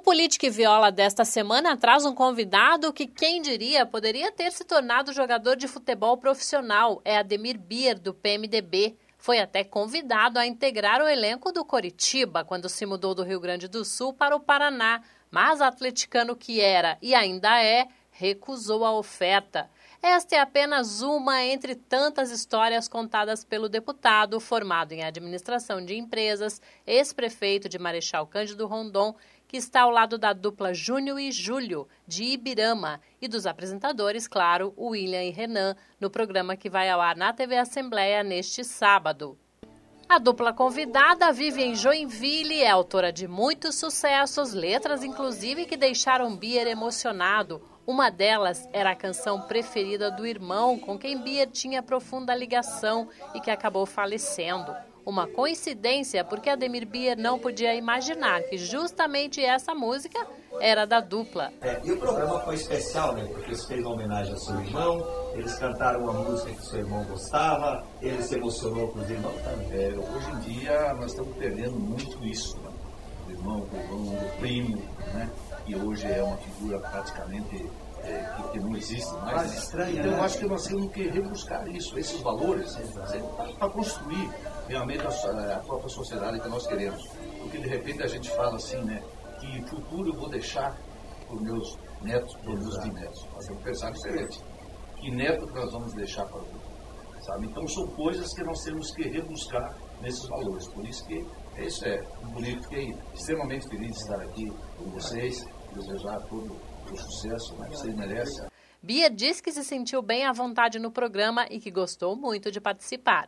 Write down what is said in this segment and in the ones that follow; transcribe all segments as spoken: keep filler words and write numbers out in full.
Política e Viola desta semana traz um convidado que, quem diria, poderia ter se tornado jogador de futebol profissional. É Ademir Bier, do P M D B. Foi até convidado a integrar o elenco do Coritiba quando se mudou do Rio Grande do Sul para o Paraná. Mas o atleticano que era e ainda é, recusou a oferta. Esta é apenas uma entre tantas histórias contadas pelo deputado, formado em administração de empresas, ex-prefeito de Marechal Cândido Rondon, que está ao lado da dupla Júnior e Júlio, de Ibirama, e dos apresentadores, claro, William e Renan, no programa que vai ao ar na T V Assembleia neste sábado. A dupla convidada vive em Joinville, é autora de muitos sucessos, letras inclusive que deixaram Bier emocionado. Uma delas era a canção preferida do irmão, com quem Bier tinha profunda ligação e que acabou falecendo. Uma coincidência, porque Ademir Bier não podia imaginar que justamente essa música era da dupla. É, e o programa foi especial, né? Porque eles fez uma homenagem ao seu irmão, eles cantaram uma música que seu irmão gostava, ele se emocionou com os irmãos também. É, hoje em dia nós estamos perdendo muito isso, né? O irmão, o irmão, o primo, né? E hoje é uma figura praticamente é, que, que não existe mais. Mais estranha, então né? eu acho que nós temos que rebuscar isso, esses valores, para construir realmente a, a própria sociedade que nós queremos. Porque de repente a gente fala assim, né? Que futuro eu vou deixar para os meus netos, para os meus bisnetos. Nós temos que pensar diferente. Que neto que nós vamos deixar para o futuro, sabe? Então são coisas que nós temos que rebuscar nesses valores. Por isso que isso é bonito. Fiquei extremamente feliz de estar aqui com vocês, desejar todo o sucesso, né, que vocês merecem. Bier diz que se sentiu bem à vontade no programa e que gostou muito de participar.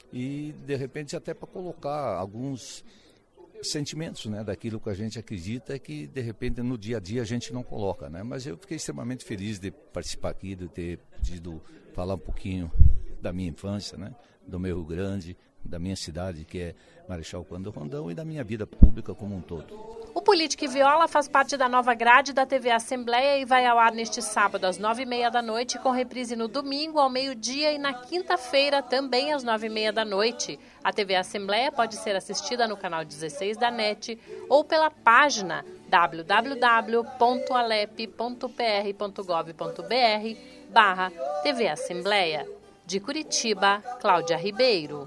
E, de repente, até para colocar alguns sentimentos, né, daquilo que a gente acredita que, de repente, no dia a dia a gente não coloca, né? Mas eu fiquei extremamente feliz de participar aqui, de ter podido falar um pouquinho da minha infância, né, do meu Rio Grande, da minha cidade, que é Marechal Cândido Rondon, e da minha vida pública como um todo. O Política e Viola faz parte da nova grade da T V Assembleia e vai ao ar neste sábado às nove e meia da noite, com reprise no domingo ao meio-dia e na quinta-feira também às nove e meia da noite. A T V Assembleia pode ser assistida no canal dezesseis da NET ou pela página w w w ponto alep ponto p r ponto gov ponto b r barra T V Assembleia. De Curitiba, Cláudia Ribeiro.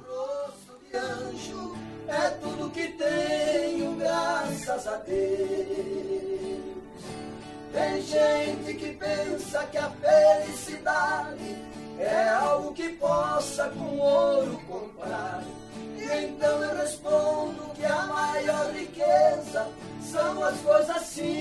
É tudo que tenho, graças a Deus. Tem gente que pensa que a felicidade é algo que possa com ouro comprar. E então eu respondo que a maior riqueza são as coisas simples.